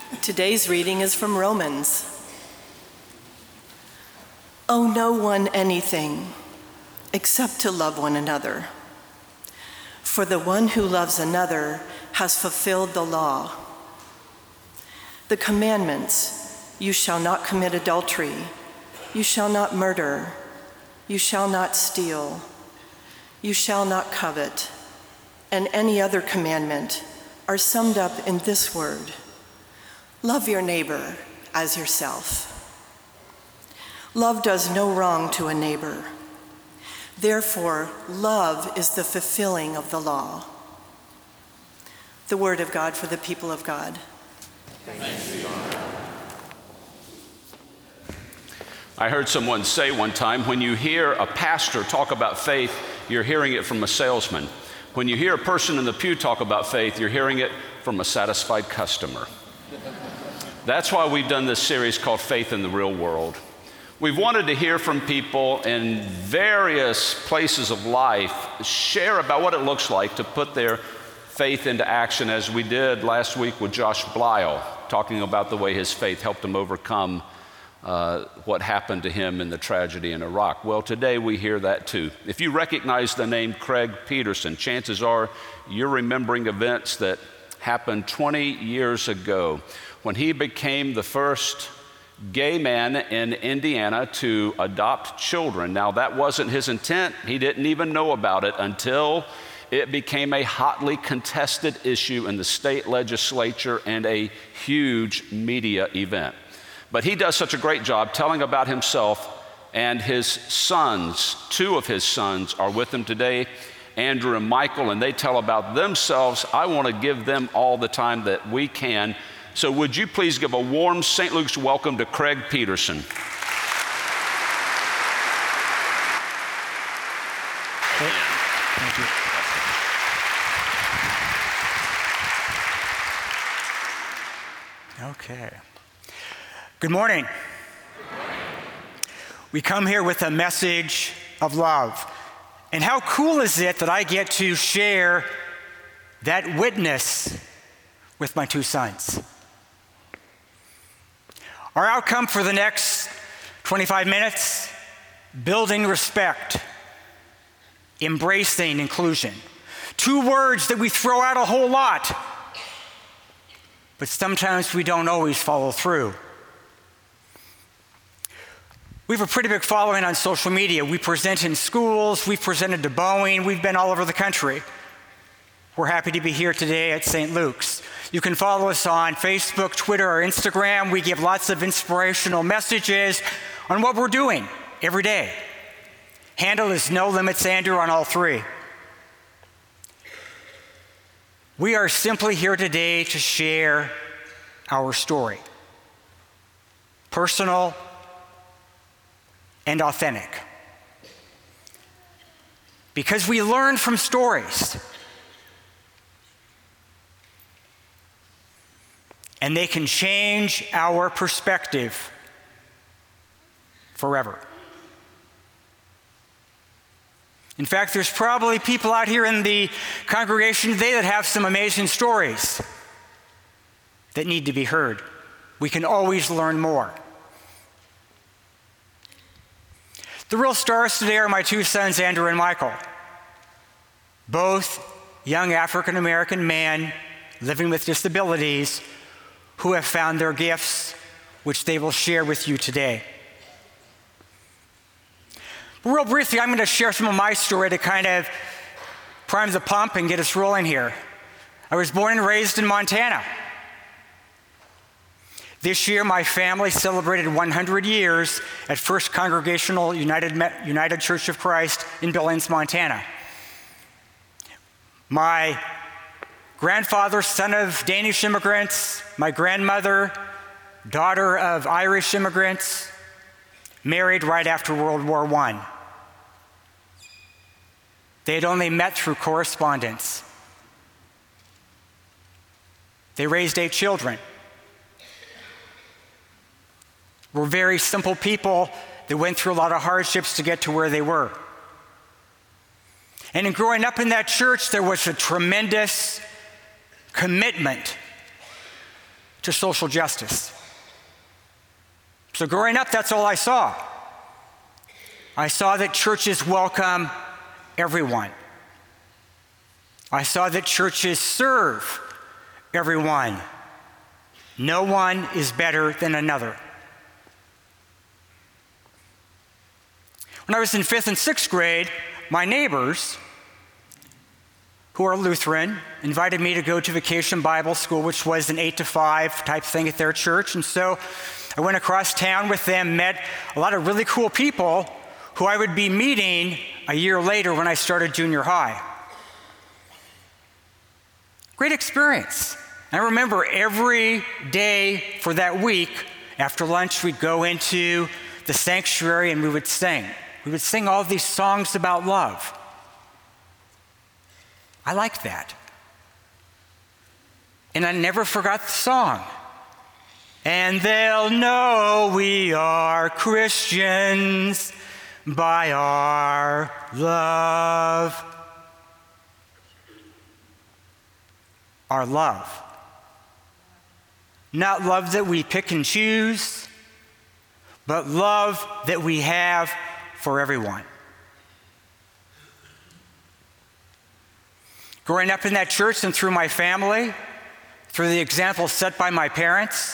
Today's reading is from Romans. Owe no one anything except to love one another. For the one who loves another has fulfilled the law. The commandments, you shall not commit adultery, you shall not murder, you shall not steal, you shall not covet, and any other commandment are summed up in this word: love your neighbor as yourself. Love does no wrong to a neighbor. Therefore, love is the fulfilling of the law. The word of God for the people of God. Thanks be to God. I heard someone say one time, when you hear a pastor talk about faith, you're hearing it from a salesman. When you hear a person in the pew talk about faith, you're hearing it from a satisfied customer. That's why we've done this series called Faith in the Real World. We've wanted to hear from people in various places of life share about what it looks like to put their faith into action, as we did last week with Josh Blyle, talking about the way his faith helped him overcome what happened to him in the tragedy in Iraq. Well, today we hear that too. If you recognize the name Craig Peterson, chances are you're remembering events that happened 20 years ago when he became the first gay man in Indiana to adopt children. Now, that wasn't his intent. He didn't even know about it until it became a hotly contested issue in the state legislature and a huge media event. But he does such a great job telling about himself and his sons. Two of his sons are with him today, Andrew and Michael, and they tell about themselves. I want to give them all the time that we can. So would you please give a warm St. Luke's welcome to Craig Peterson. Thank you. Okay. Good morning. We come here with a message of love. And how cool is it that I get to share that witness with my two sons? Our outcome for the next 25 minutes: building respect, embracing inclusion. Two words that we throw out a whole lot, but sometimes we don't always follow through. We have a pretty big following on social media. We present in schools, we've presented to Boeing, we've been all over the country. We're happy to be here today at St. Luke's. You can follow us on Facebook, Twitter, or Instagram. We give lots of inspirational messages on what we're doing every day. Handle is No Limits Andrew on all three. We are simply here today to share our story. Personal and authentic. Because we learn from stories. And they can change our perspective forever. In fact, there's probably people out here in the congregation today that have some amazing stories that need to be heard. We can always learn more. The real stars today are my two sons, Andrew and Michael. Both young African-American men living with disabilities who have found their gifts, which they will share with you today. But real briefly, I'm going to share some of my story to kind of prime the pump and get us rolling here. I was born and raised in Montana. This year, my family celebrated 100 years at First Congregational United Church of Christ in Billings, Montana. My grandfather, son of Danish immigrants, my grandmother, daughter of Irish immigrants, married right after World War I. They had only met through correspondence. They raised 8 children. Were very simple people that went through a lot of hardships to get to where they were. And in growing up in that church, there was a tremendous commitment to social justice. So growing up, that's all I saw. I saw that churches welcome everyone. I saw that churches serve everyone. No one is better than another. When I was in 5th and 6th grade, my neighbors, who are Lutheran, invited me to go to Vacation Bible School, which was an 8 to 5 type thing at their church. And so I went across town with them, met a lot of really cool people who I would be meeting a year later when I started junior high. Great experience. I remember every day for that week, after lunch, we'd go into the sanctuary and we would sing. We would sing all these songs about love. I liked that. And I never forgot the song. And they'll know we are Christians by our love. Our love. Not love that we pick and choose, but love that we have for everyone. Growing up in that church and through my family, through the example set by my parents,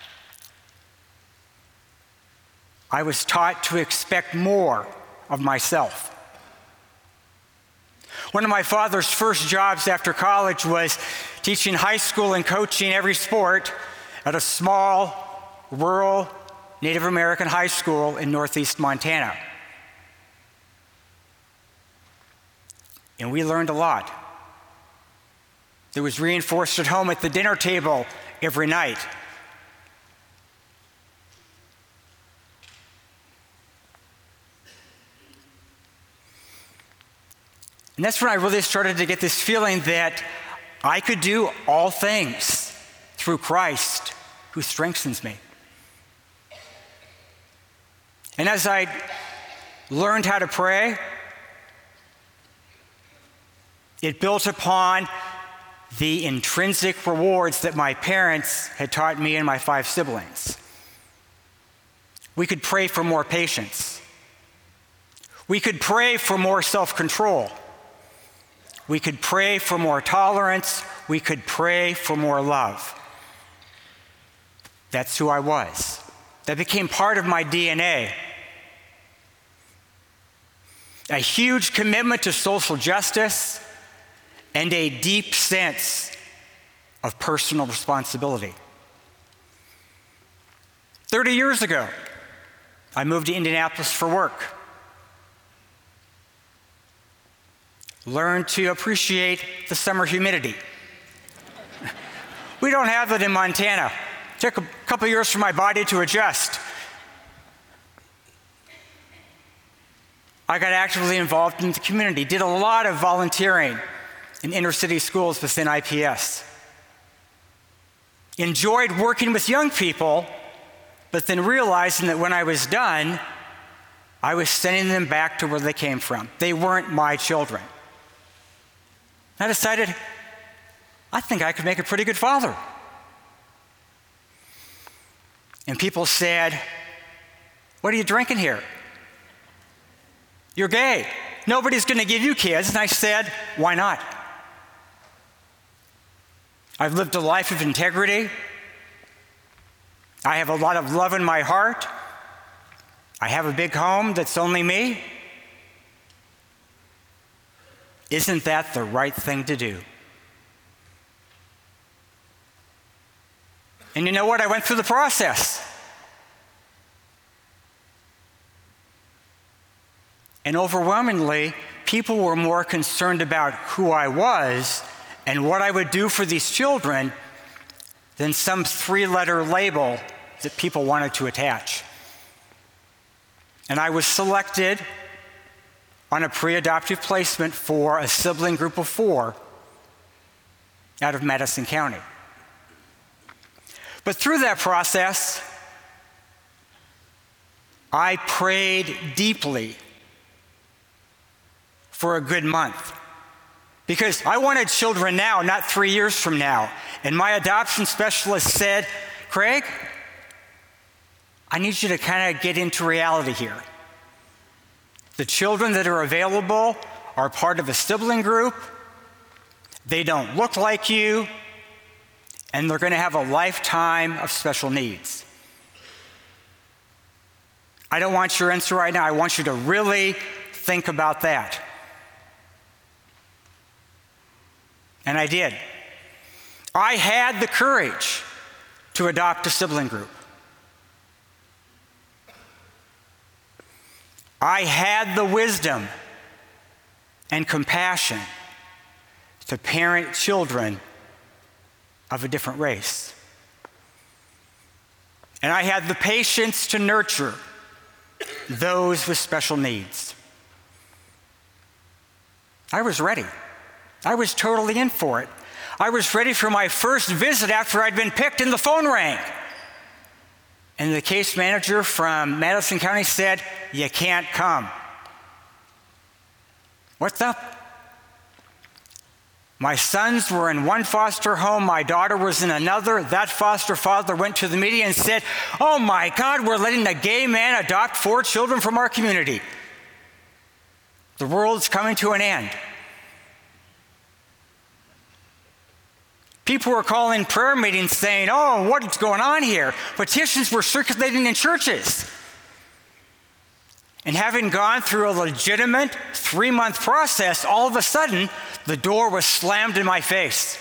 I was taught to expect more of myself. One of my father's first jobs after college was teaching high school and coaching every sport at a small, rural, Native American high school in northeast Montana. And we learned a lot. It was reinforced at home at the dinner table every night. And that's when I really started to get this feeling that I could do all things through Christ who strengthens me. And as I learned how to pray, it built upon the intrinsic rewards that my parents had taught me and my 5 siblings. We could pray for more patience. We could pray for more self-control. We could pray for more tolerance. We could pray for more love. That's who I was. That became part of my DNA. A huge commitment to social justice and a deep sense of personal responsibility. 30 years ago, I moved to Indianapolis for work. Learned to appreciate the summer humidity. We don't have it in Montana. It took a couple years for my body to adjust. I got actively involved in the community, did a lot of volunteering in inner city schools within IPS. Enjoyed working with young people, but then realizing that when I was done, I was sending them back to where they came from. They weren't my children. I decided, I think I could make a pretty good father. And people said, "What are you drinking here? You're gay. Nobody's going to give you kids." And I said, "Why not? I've lived a life of integrity. I have a lot of love in my heart. I have a big home that's only me. Isn't that the right thing to do?" And you know what? I went through the process. And overwhelmingly, people were more concerned about who I was and what I would do for these children than some 3-letter label that people wanted to attach. And I was selected on a pre-adoptive placement for a sibling group of 4 out of Madison County. But through that process, I prayed deeply for a good month. because I wanted children now, not 3 years from now. And my adoption specialist said, Craig, I need you to kind of get into reality here. The children that are available are part of a sibling group. They don't look like you, and they're going to have a lifetime of special needs. I don't want your answer right now. I want you to really think about that. And I did. I had the courage to adopt a sibling group. I had the wisdom and compassion to parent children of a different race. And I had the patience to nurture those with special needs. I was ready. I was totally in for it. I was ready for my first visit after I'd been picked and the phone rang. And the case manager from Madison County said, "You can't come." What's up? My sons were in one foster home. My daughter was in another. That foster father went to the media and said, "Oh my God, we're letting a gay man adopt 4 children from our community. The world's coming to an end." People were calling prayer meetings saying, "Oh, what's going on here?" Petitions were circulating in churches. And having gone through a legitimate 3-month process, all of a sudden, the door was slammed in my face.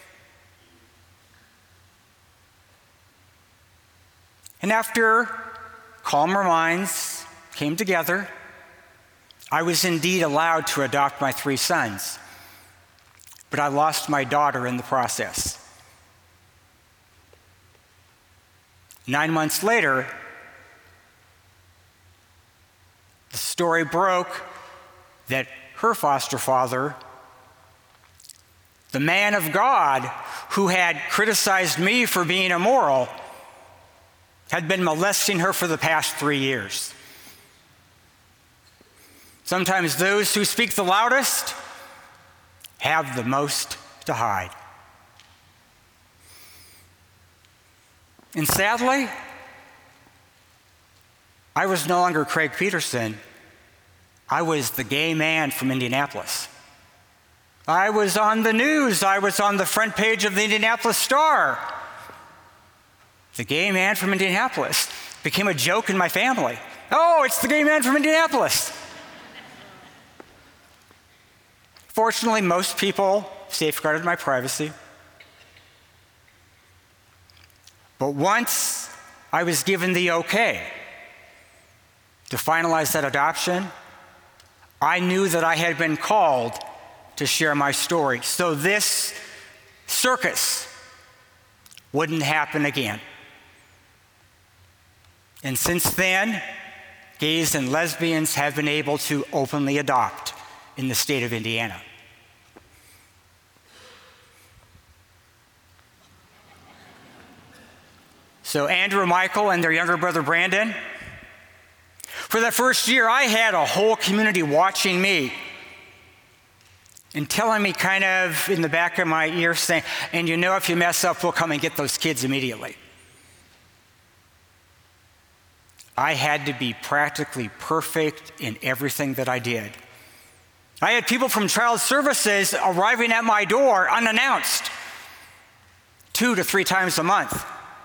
And after calmer minds came together, I was indeed allowed to adopt my 3 sons. But I lost my daughter in the process. 9 months later, the story broke that her foster father, the man of God who had criticized me for being immoral, had been molesting her for the past 3 years. Sometimes those who speak the loudest have the most to hide. And sadly, I was no longer Craig Peterson. I was the gay man from Indianapolis. I was on the news. I was on the front page of the Indianapolis Star. The gay man from Indianapolis became a joke in my family. "Oh, it's the gay man from Indianapolis." Fortunately, most people safeguarded my privacy. But once I was given the okay to finalize that adoption, I knew that I had been called to share my story. So this circus wouldn't happen again. And since then, gays and lesbians have been able to openly adopt in the state of Indiana. So Andrew and Michael and their younger brother Brandon, for the first year, I had a whole community watching me and telling me kind of in the back of my ear saying, "And you know, if you mess up, we'll come and get those kids immediately." I had to be practically perfect in everything that I did. I had people from Child Services arriving at my door unannounced 2 to 3 times a month,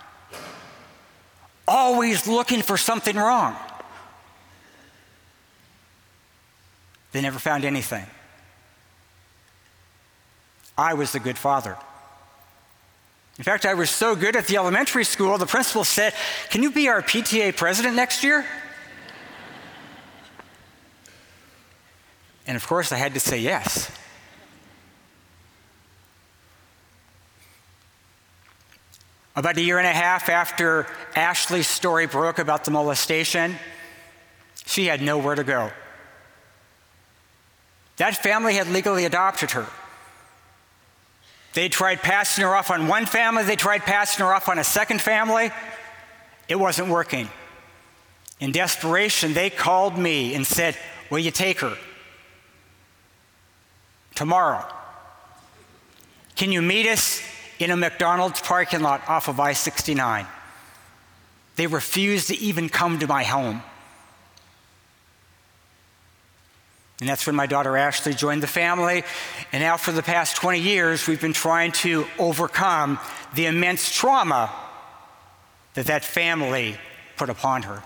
always looking for something wrong. They never found anything. I was the good father. In fact, I was so good at the elementary school, the principal said, "Can you be our PTA president next year?" And of course, I had to say yes. About 1.5 years after Ashley's story broke about the molestation, she had nowhere to go. That family had legally adopted her. They tried passing her off on one family. They tried passing her off on a second family. It wasn't working. In desperation, they called me and said, "Will you take her tomorrow?" Can you meet us in a McDonald's parking lot off of I-69? They refused to even come to my home. And that's when my daughter Ashley joined the family. And now for the past 20 years, we've been trying to overcome the immense trauma that family put upon her.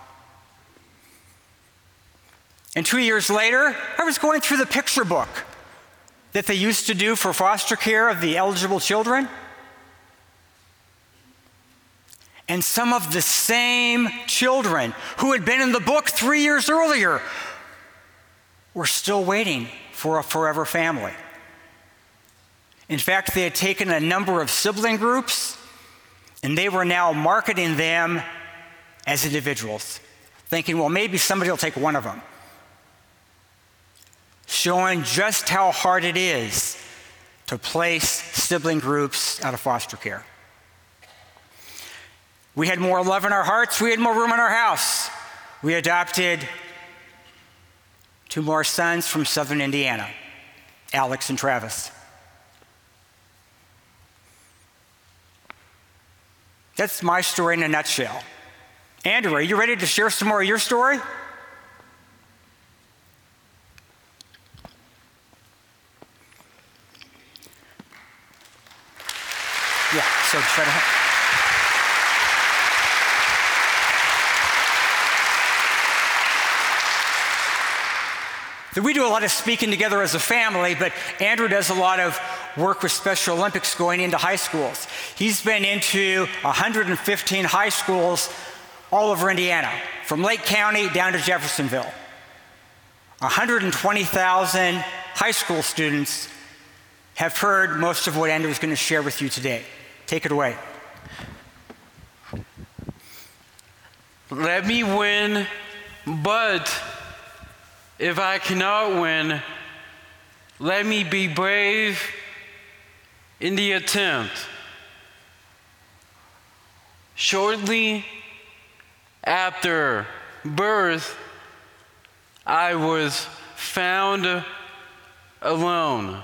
And 2 years later, I was going through the picture book that they used to do for foster care of the eligible children. And some of the same children who had been in the book 3 years earlier were still waiting for a forever family. In fact, they had taken a number of sibling groups, and they were now marketing them as individuals, thinking, well, maybe somebody will take one of them, showing just how hard it is to place sibling groups out of foster care. We had more love in our hearts. We had more room in our house. We adopted 2 more sons from southern Indiana, Alex and Travis. That's my story in a nutshell. Andrew, are you ready to share some more of your story? Yeah, so try to... So we do a lot of speaking together as a family, but Andrew does a lot of work with Special Olympics going into high schools. He's been into 115 high schools all over Indiana, from Lake County down to Jeffersonville. 120,000 high school students have heard most of what Andrew is going to share with you today. Take it away. Let me win, but if I cannot win, let me be brave in the attempt. Shortly after birth, I was found alone.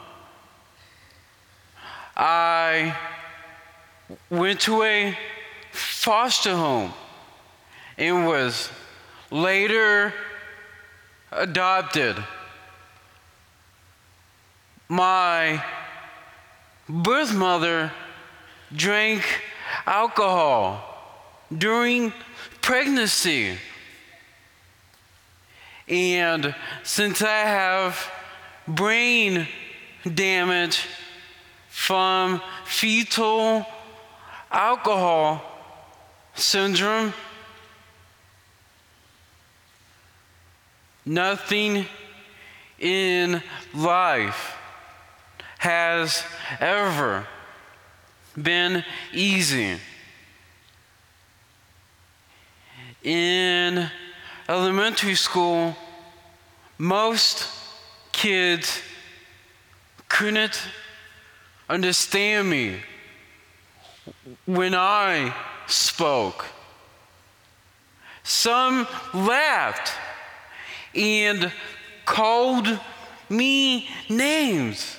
I went to a foster home and was later adopted. My birth mother drank alcohol during pregnancy. And since I have brain damage from fetal alcohol syndrome, nothing in life has ever been easy. In elementary school, most kids couldn't understand me when I spoke. Some laughed and called me names.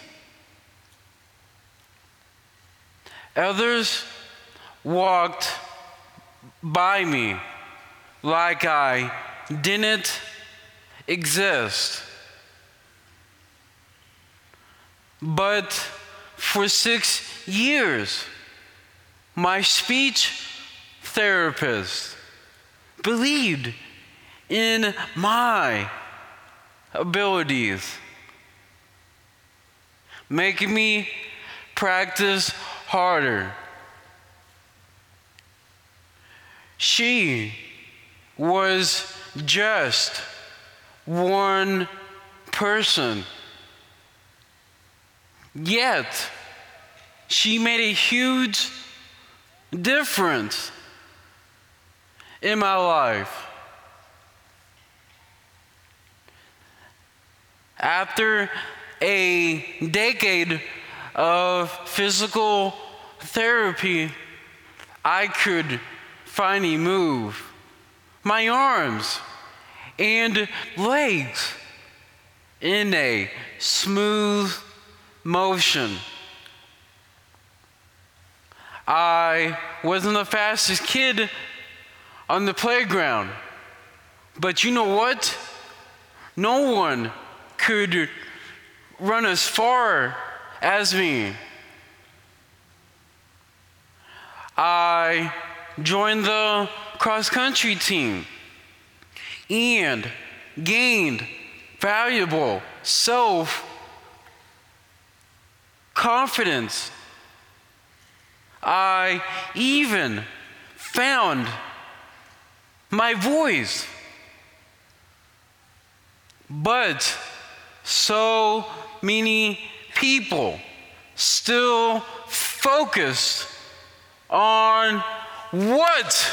Others walked by me like I didn't exist. But for 6 years, my speech therapist believed in my abilities, making me practice harder. She was just one person, yet she made a huge difference in my life. After a decade of physical therapy, I could finally move my arms and legs in a smooth motion. I wasn't the fastest kid on the playground. But you know what? No one could run as far as me. I joined the cross-country team and gained valuable self-confidence. I even found my voice. But so many people still focused on what?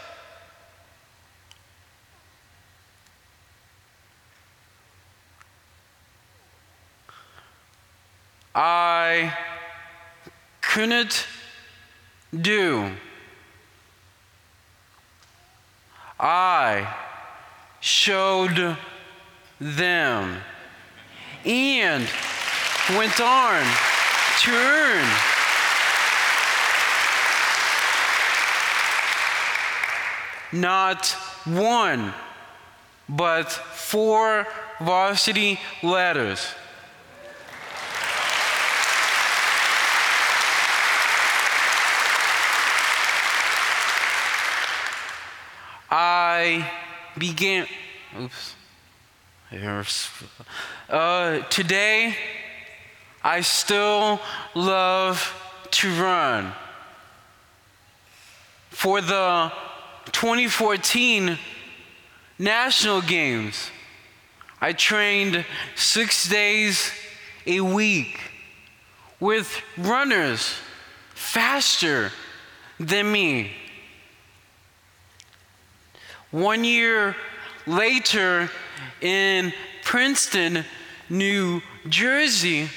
I couldn't do. I showed them and went on to earn not one, but 4 varsity letters. I began, today, I still love to run. For the 2014 National Games, I trained 6 days a week with runners faster than me. 1 year later, in Princeton, New Jersey,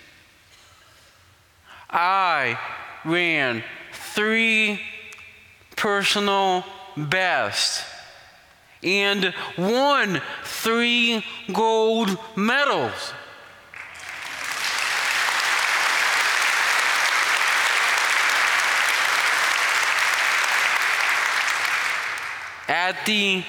I ran 3 personal bests and won 3 gold medals. At the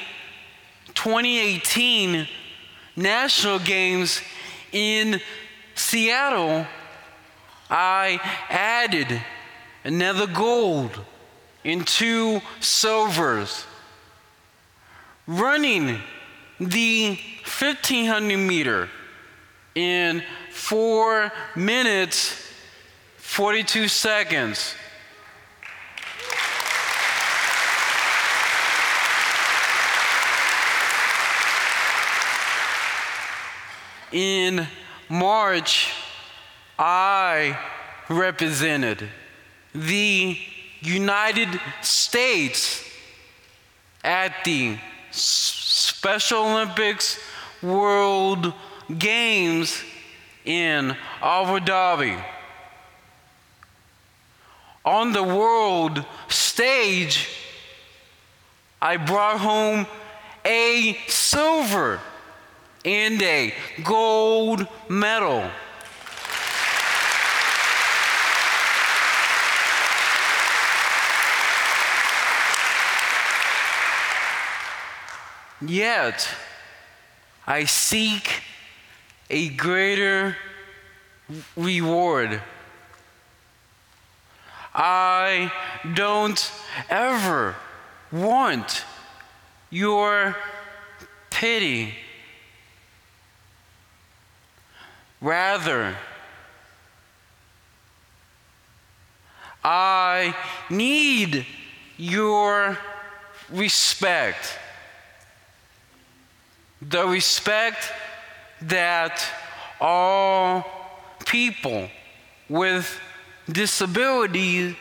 2018 National Games in Seattle, I added another gold and 2 silvers. Running the 1500 meter in 4 minutes, 42 seconds. In March, I represented the United States at the Special Olympics World Games in Abu Dhabi. On the world stage, I brought home a silver and a gold medal. Yet, I seek a greater reward. I don't ever want your pity. Rather, I need your respect. The respect that all people with disabilities,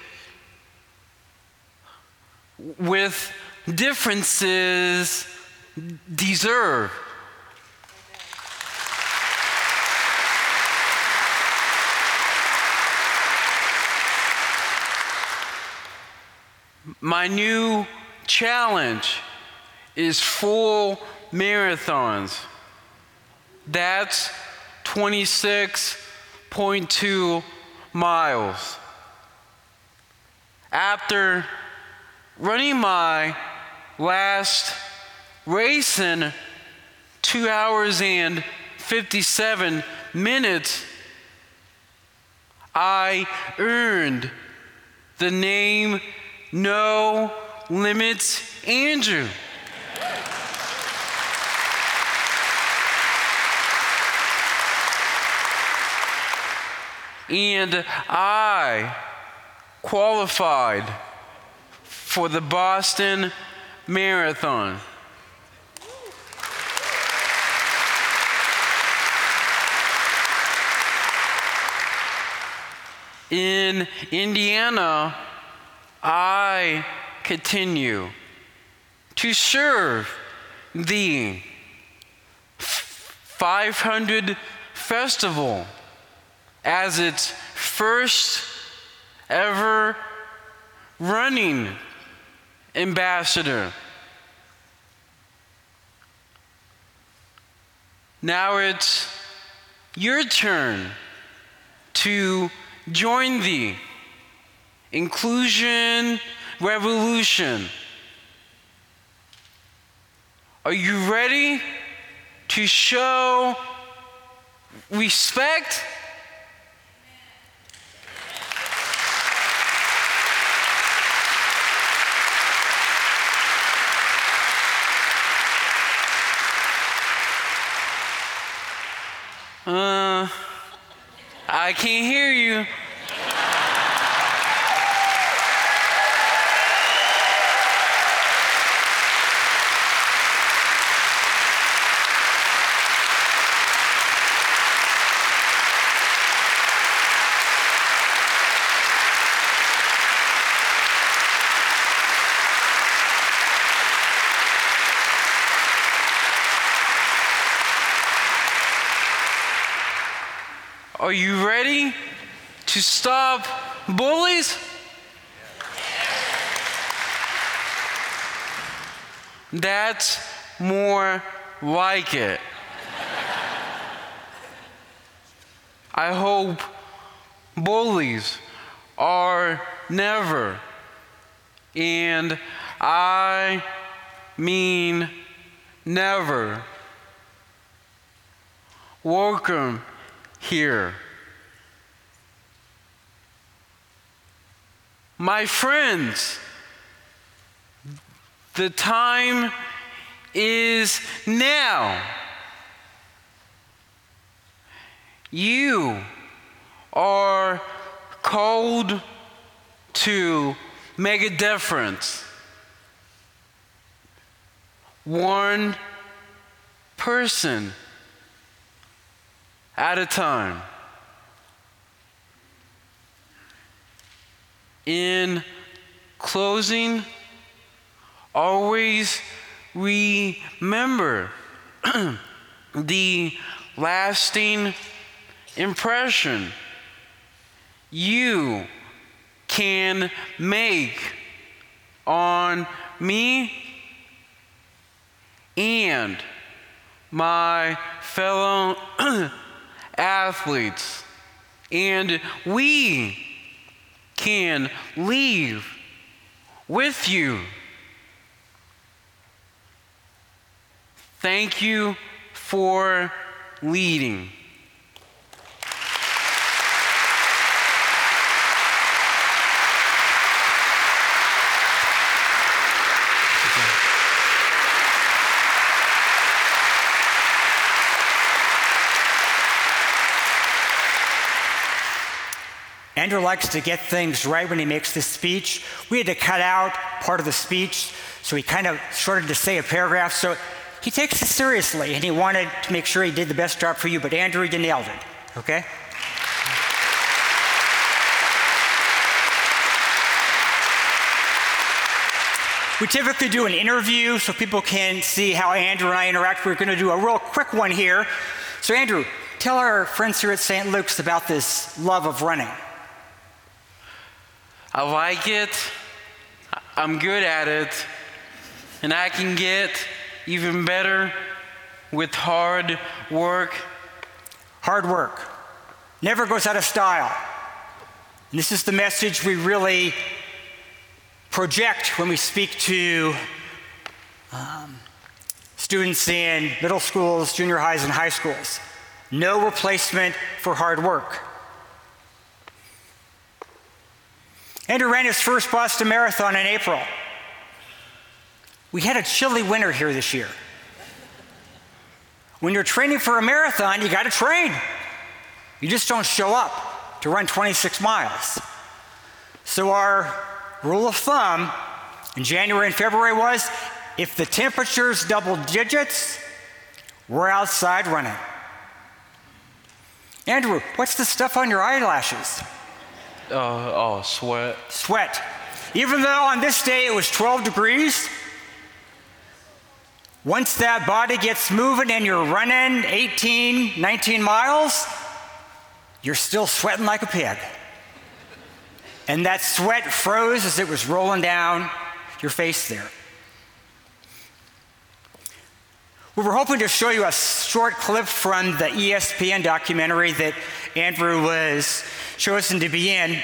with differences, deserve. My new challenge is full marathons. That's 26.2 miles. after running my last race in 2 hours and 57 minutes, I earned the name No Limits Andrew. And I qualified for the Boston Marathon. In Indiana, I continue to serve the 500 Festival as its first ever running ambassador. Now it's your turn to join the inclusion revolution. Are you ready to show respect? I can't hear you. Are you ready to stop bullies? That's more like it. I hope bullies are never, and I mean never, welcome here. My friends, the time is now. You are called to make a difference. One person at a time. In closing, always remember the lasting impression you can make on me and my fellow athletes, and we can leave with you. Thank you for leading. Andrew likes to get things right when he makes this speech. We had to cut out part of the speech, so he kind of started to say a paragraph. So he takes it seriously, and he wanted to make sure he did the best job for you. But Andrew, you nailed it, okay? We typically do an interview so people can see how Andrew and I interact. We're going to do a real quick one here. So Andrew, tell our friends here at St. Luke's about this love of running. I like it, I'm good at it, and I can get even better with hard work. Hard work never goes out of style. And this is the message we really project when we speak to students in middle schools, junior highs, and high schools. No replacement for hard work. Andrew ran his first Boston Marathon in April. We had a chilly winter here this year. When you're training for a marathon, you got to train. You just don't show up to run 26 miles. So our rule of thumb in January and February was, if the temperature's double digits, we're outside running. Andrew, what's the stuff on your eyelashes? Sweat. Sweat. Even though on this day it was 12 degrees, once that body gets moving and you're running 18, 19 miles, you're still sweating like a pig. And that sweat froze as it was rolling down your face there. We were hoping to show you a short clip from the ESPN documentary that Andrew was chosen to be in.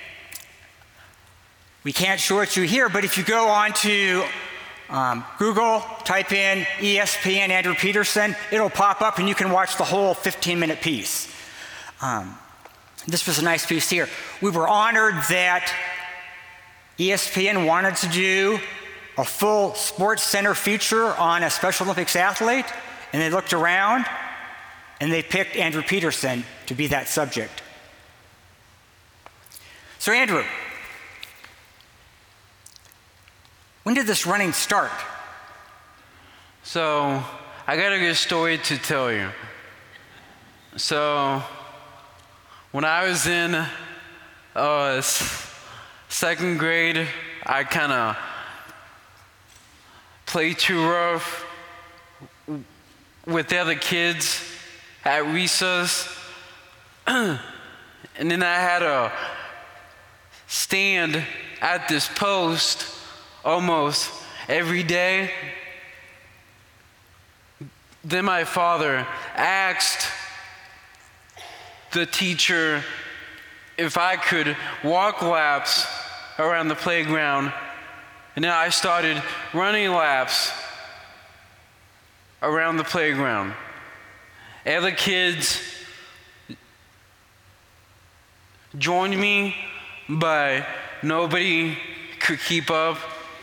We can't show it to you here, but if you go on to Google, type in ESPN Andrew Peterson, it'll pop up and you can watch the whole 15-minute piece. This was a nice piece here. We were honored that ESPN wanted to do a full Sports Center feature on a Special Olympics athlete, and they looked around and they picked Andrew Peterson to be that subject. So Andrew, when did this running start? So, I got a good story to tell you. So, when I was in second grade, I kind of played too rough with the other kids at recess. And then I had to stand at this post almost every day. Then my father asked the teacher if I could walk laps around the playground, and then I started running laps around the playground. Other kids joined me, but nobody could keep up.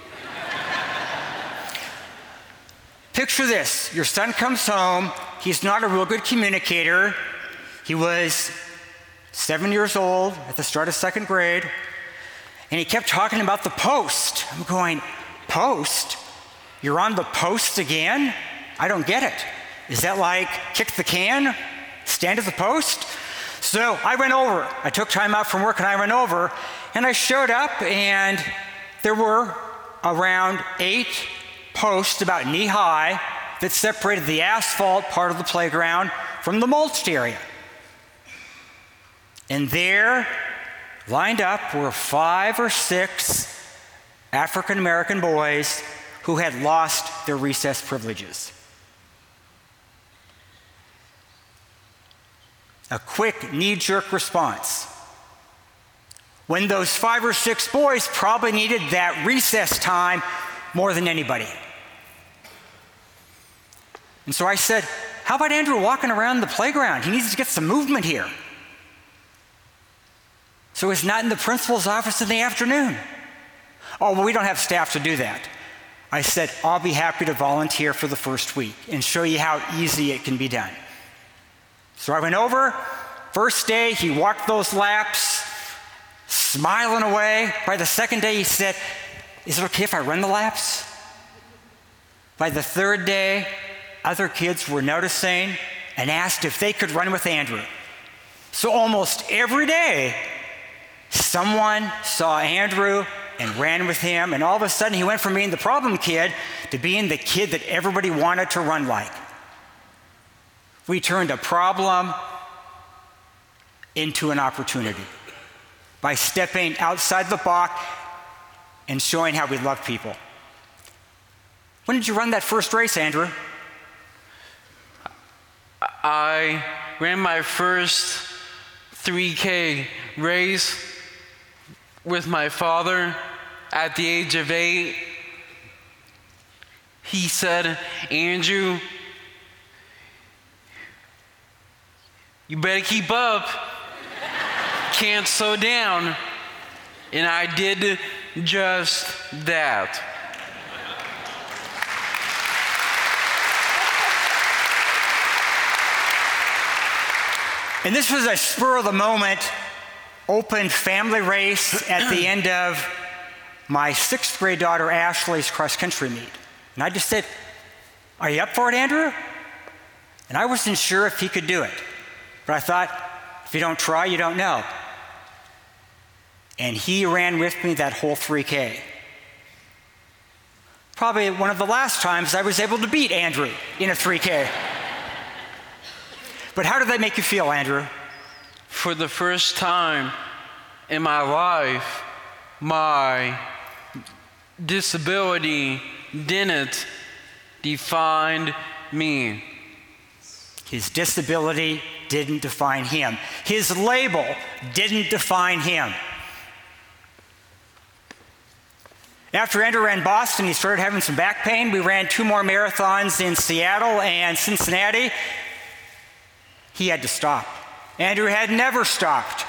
Picture this, your son comes home, he's not a real good communicator. He was 7 years old at the start of second grade, and he kept talking about the post. I'm going, post? You're on the post again? I don't get it. Is that like kick the can, stand at the post? So I went over, I took time out from work and I went over, and I showed up, and there were around 8 posts about knee high that separated the asphalt part of the playground from the mulched area. And there, lined up, were 5 or 6 African American boys who had lost their recess privileges. A quick knee-jerk response, when those 5 or 6 boys probably needed that recess time more than anybody. And so I said, how about Andrew walking around the playground? He needs to get some movement here. So he's not in the principal's office in the afternoon. Oh, well, we don't have staff to do that. I said, I'll be happy to volunteer for the first week and show you how easy it can be done. So I went over, first day, he walked those laps, smiling away. By the second day, he said, is it okay if I run the laps? By the third day, other kids were noticing and asked if they could run with Andrew. So almost every day, someone saw Andrew and ran with him, and all of a sudden he went from being the problem kid to being the kid that everybody wanted to run like. We turned a problem into an opportunity by stepping outside the box and showing how we love people. When did you run that first race, Andrew? I ran my first 3K race with my father at the age of 8, he said, "Andrew, you better keep up. Can't slow down." And I did just that. And this was a spur-of-the-moment open family race at the end of my 6th grade daughter Ashley's cross-country meet. And I just said, "Are you up for it, Andrew?" And I wasn't sure if he could do it. But I thought, if you don't try, you don't know. And he ran with me that whole 3K. Probably one of the last times I was able to beat Andrew in a 3K. But how did that make you feel, Andrew? For the first time in my life, my disability didn't define me. His disability didn't define him. His label didn't define him. After Andrew ran Boston, he started having some back pain. We ran 2 more marathons in Seattle and Cincinnati. He had to stop. Andrew had never stopped.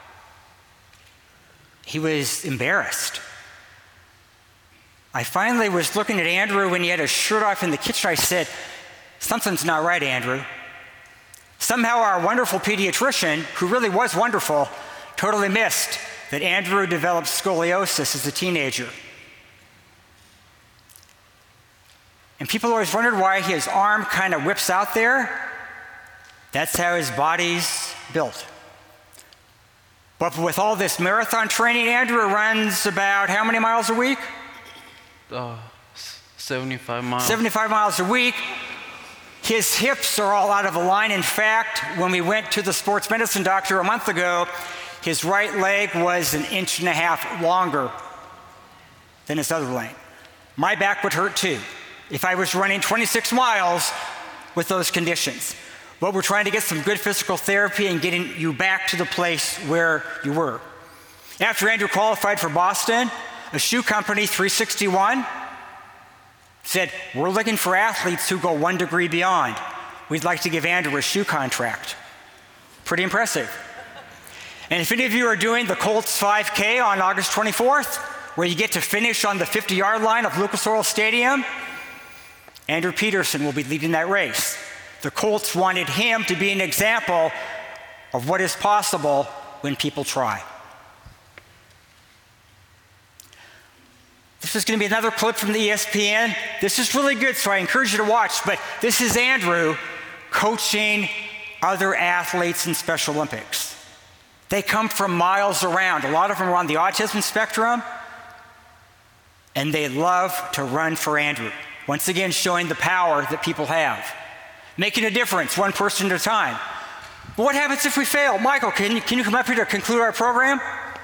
He was embarrassed. I finally was looking at Andrew when he had his shirt off in the kitchen. I said, "Something's not right, Andrew." Somehow our wonderful pediatrician, who really was wonderful, totally missed that Andrew developed scoliosis as a teenager. And people always wondered why his arm kind of whips out there. That's how his body's built. But with all this marathon training, Andrew runs about how many miles a week? 75 miles. 75 miles a week. His hips are all out of line. In fact, when we went to the sports medicine doctor a month ago, his right leg was 1.5 inches longer than his other leg. My back would hurt too if I was running 26 miles with those conditions. But we're trying to get some good physical therapy and getting you back to the place where you were. After Andrew qualified for Boston, a shoe company, 361, said, "We're looking for athletes who go 1 degree beyond. We'd like to give Andrew a shoe contract." Pretty impressive. And if any of you are doing the Colts 5K on August 24th, where you get to finish on the 50-yard line of Lucas Oil Stadium, Andrew Peterson will be leading that race. The Colts wanted him to be an example of what is possible when people try. This is going to be another clip from the ESPN. This is really good, so I encourage you to watch. But this is Andrew coaching other athletes in Special Olympics. They come from miles around. A lot of them are on the autism spectrum, and they love to run for Andrew. Once again, showing the power that people have. Making a difference, one person at a time. But what happens if we fail? Michael, can you come up here to conclude our program?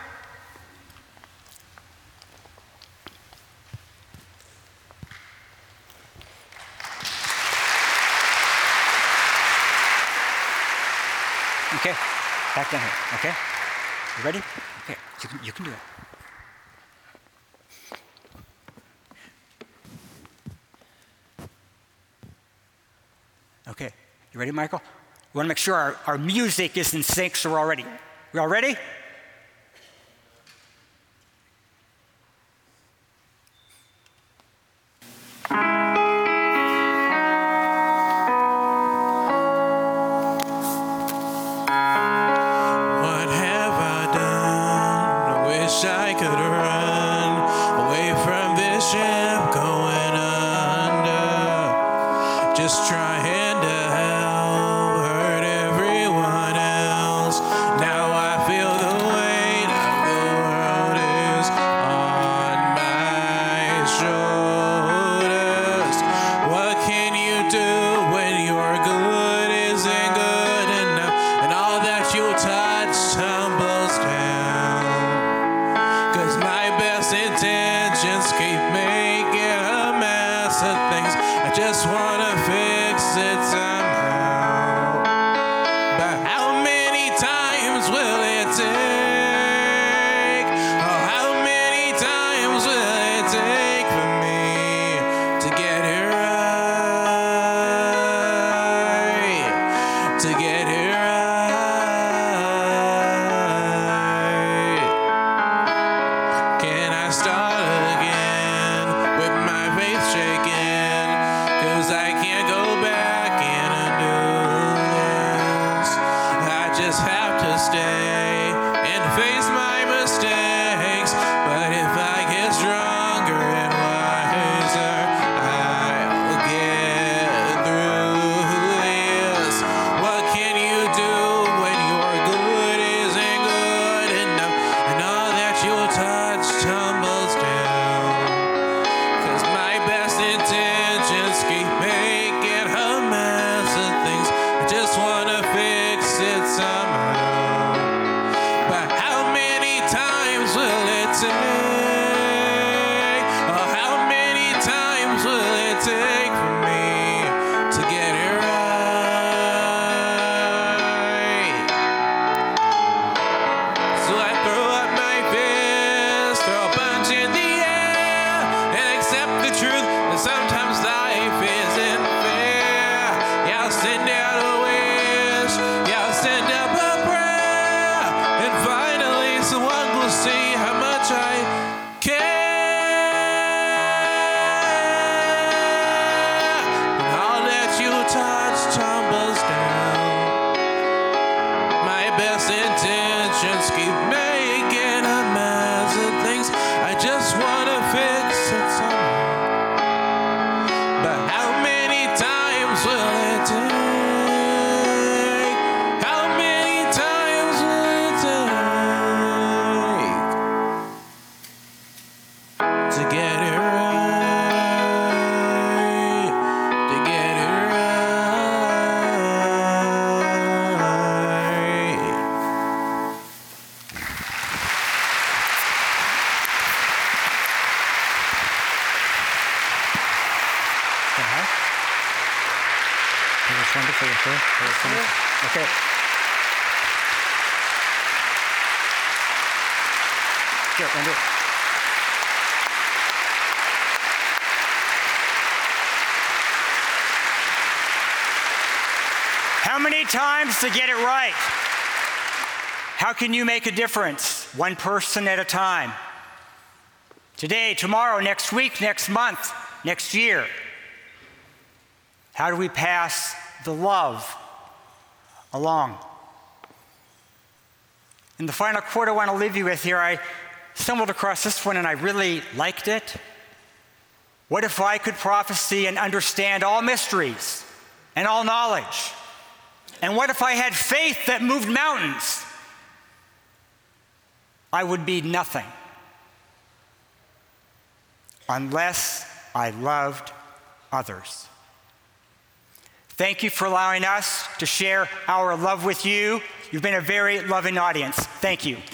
Okay, back down here, okay? You ready? Okay, you can do it. Okay, you ready, Michael? We want to make sure our music is in sync, so we're all ready. We all ready? What have I done? I wish I could run away from this ship going under. Just trying to help hurt everyone else. Now I feel the weight of the world is on my shoulders. What can you do when your good isn't good enough and all that you touch tumbles down? 'Cause my best intentions keep making a mess of things. I just wanna fix it shaking, 'cause I can't go back and undo this. I just have to stay and face my mistakes. But if I get stronger and wiser, I'll get through this. What can you do when your good isn't good enough and all that you touch tumbles down? 'Cause my best intentions keep making a mess of things. I just wanna fix it somehow. But how many times will it take? Oh, how many times will it take for me to get it right? So I throw up my fist, throw a punch in the air, and accept the truth that sometimes life isn't fair. Yeah, I'll send out a wish, yeah, I'll send up a prayer, and finally someone will see how much I care. And all that you touch tumbles down. My best intentions keep making a mess of things. I just wanna fix it somehow. But how many times will it take? How many times will it take to get it right? To get it right. That was wonderful. Okay. That was wonderful. Okay. Here, Andrew. How many times to get it right? How can you make a difference? One person at a time. Today, tomorrow, next week, next month, next year. How do we pass the love along? In the final quote I want to leave you with here, I stumbled across this one and I really liked it. What if I could prophesy and understand all mysteries and all knowledge? And what if I had faith that moved mountains? I would be nothing unless I loved others. Thank you for allowing us to share our love with you. You've been a very loving audience. Thank you.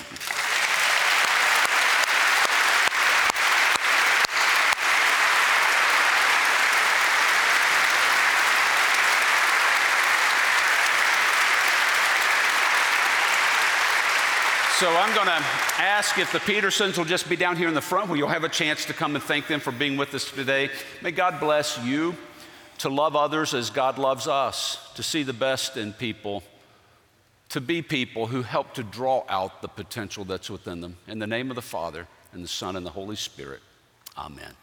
So I'm going to ask if the Petersons will just be down here in the front where you'll have a chance to come and thank them for being with us today. May God bless you to love others as God loves us, to see the best in people, to be people who help to draw out the potential that's within them. In the name of the Father, and the Son, and the Holy Spirit, amen.